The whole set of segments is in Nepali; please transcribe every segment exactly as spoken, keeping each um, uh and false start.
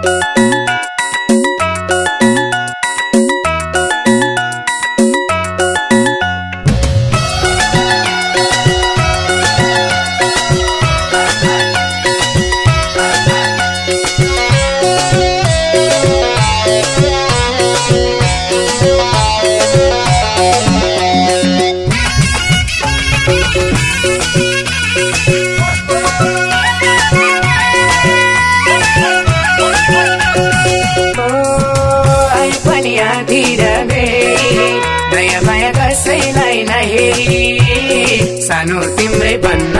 नयाँ माया कसैलाई नहेरी सानो तिम्रै भन्न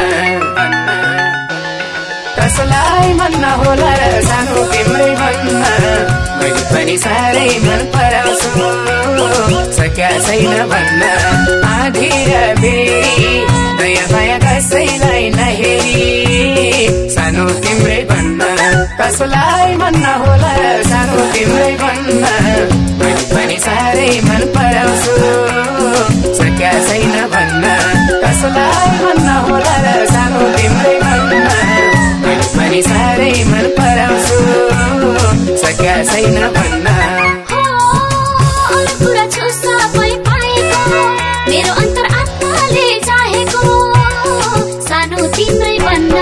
कसलाई मन नहोला र सानो तिम्रै भन्न मैले पनि साह्रै मन पराउँछु सकिया छैन भन्न आधी र बेरी नयाँ माया कसैलाई नहेरी सानो तिम्रै भन्न कसलाई मन नहोला र सानो तिम्रै भन्न मैले पनि साह्रै मन पराउँछु सकिया छैन भन्न कसलाई मन नहोला र सानो तिम्रै भन्न मैले पनि साह्रै मन पराउँछु सकिया छैन भन्न मेरो अन्तर आत्माले चाहेको सानो तिम्रै भन्न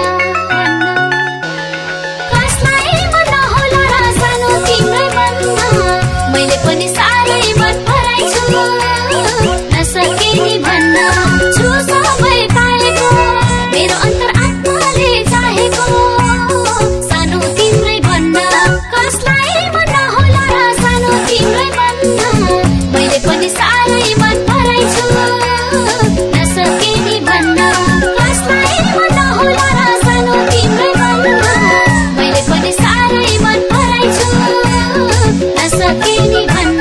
कसलाई मन होला र सानो तिम्रै भन्न मैले पनि साह्रै मन पराइछु नसके नि भन्न छु सबै पाएको मेरो अन्तर आत्माले चाहेको सानो तिम्रै भन्न कसलाई मन होला र सानो तिम्रै भन्न मैले पनि साह्रै मन पराइछु नसके नि भन्न कसलाई मन होला र सानो तिम्रै भन्न मैले पनि साह्रै मन पराइछु नसके नि भन्न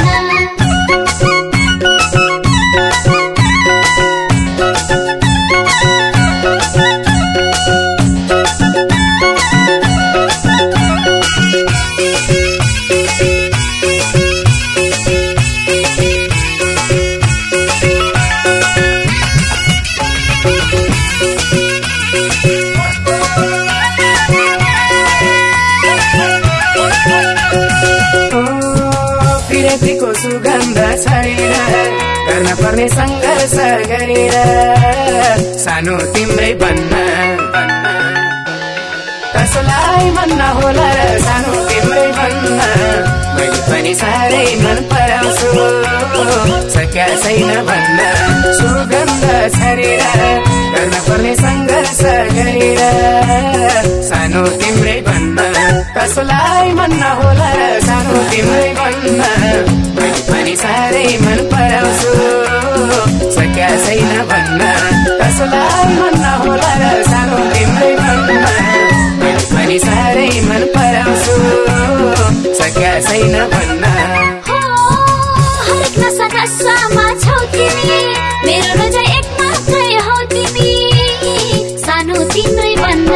प्रेमको सुगन्ध छरेर गर्न पर्ने सङ्घर्ष गरेर सानो तिम्रै भन्न कसलाई मन नहोला र सानो तिम्रै भन्न मैले पनि साह्रै मन पराउँछु सकिया छैन भन्न सुगन्ध छरेर गर्न पर्ने सङ्घर्ष गरेर सानो तिम्रै भन्न कसलाई मन नहोला र सानो तिम्रै भन्न मैले पनि साह्रै मन पराउँछु सकिया छैन भन्न कसलाई मन नहोला र सानो तिम्रै भन्न मैले पनि साह्रै मन पराउँछु सकिया छैन भन्न हरेक नसा नसामा छौ तिमी मेरो रोजा एक मात्रै हौ तिमी सानो तिम्रै भन्न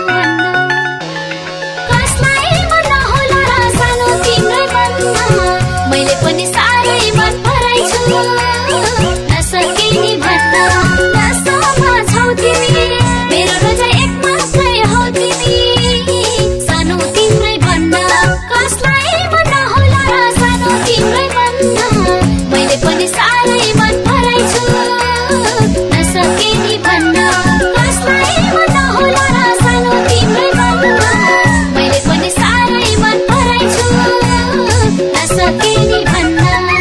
कसलाई मन होला र सानो तिम्रै भन्न मैले पनि साह्रै मन पराइछु नसके नि भन्न नसामा छौ तिमी मेरो रोजा एक मात्रै हौ तिमी सानो तिम्रै भन्न कसलाई मन होला र सानो तिम्रै भन्न मैले पनि साह्रै मन पराइछु नसके नि भन्न कसलाई मन होला र सानो तिम्रै भन्न मैले पनि साह्रै मन पराइछु नसके नि भन्न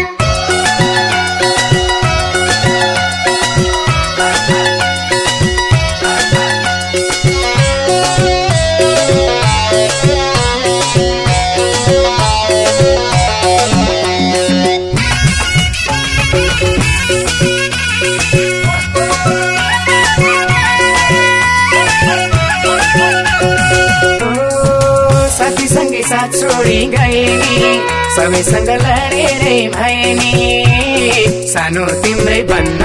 साथीसँगै साथ छोडी गए नि सबैसँग लडेरै भए नि सानो तिम्रै भन्न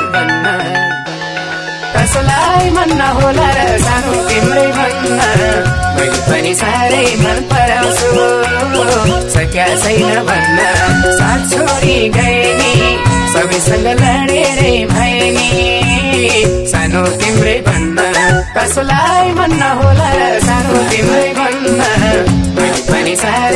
कसलाई मन नहोला र सानो तिम्रै भन्न मैले पनि साह्रै मन पराउँछु सकिया छैन भन्न साथ छोडी गए नि सबैसँग लडेरै भए नि सानो तिम्रै भन्न कसलाई मन नहोला र सानो तिम्रै भन्न मैले पनि साह्रै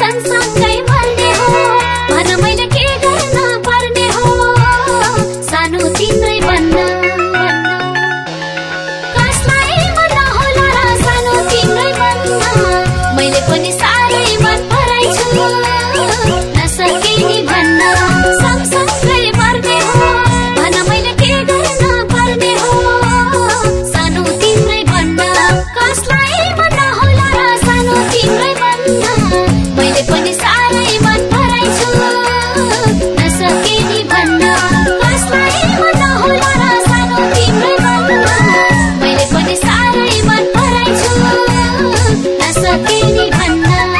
सँगसँगै मर्ने हो भन मैले के गर्न पर्ने हो सानो तिम्रै बन्न कसलाई मन होला र सानो तिम्रै बन्न मैले पनि साह्रै मन पराइछु नसके नि भन्न सँगसँगै मर्ने हो भन मैले के गर्न पर्ने हो सानो तिम्रै बन्न कसलाई मन होला र सानो तिम्रै बन्न मैले पनि साह्रै मन पराइछु नसके नि भन्न कसलाई मन होला र सानो तिम्रै बन्न मैले पनि साह्रै मन पराइछु नसके नि भन्न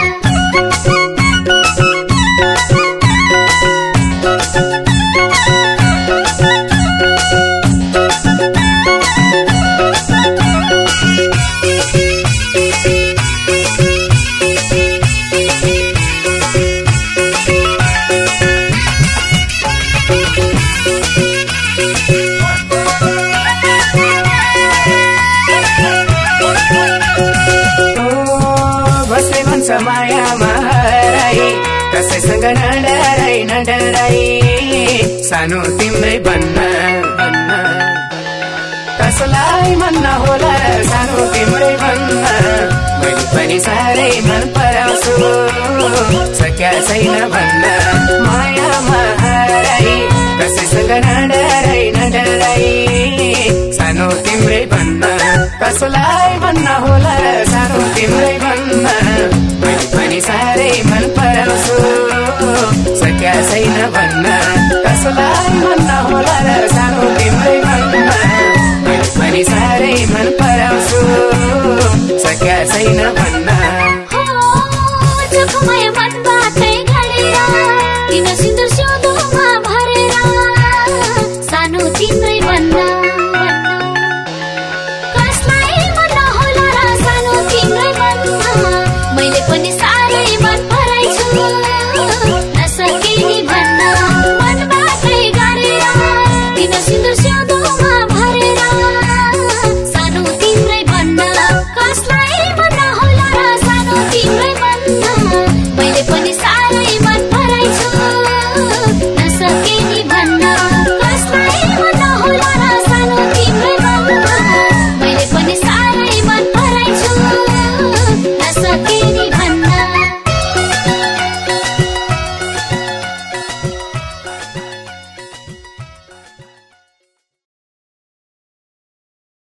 मायामा हराई कसैसँग नडराई नडराई सानो तिम्रै बन्न बन्न कसलाई मन नहोला सानो तिम्रै बन्न मैले पनि साह्रै मन पराउँछु सक्या छैन भन्न मायामा हराई कसैसँग नडराई नडराई सानो तिम्रै बन्न कसलाई मन नहोला सानो तिम्रै बन्न मैले पनि साह्रै मन पराउँछु सक्या छैन भन्न कसलाई मन नहोला र सानो तिम्रै बन्न मैले पनि साह्रै मन पराउँछु सक्या छैन भन्न किन सिन्दुर सिउँदोमा भरेर सानो तिम्रै बन्न कसलाई मन होला र सानो तिम्रै बन्न मैले पनि साह्रै मन पराइछु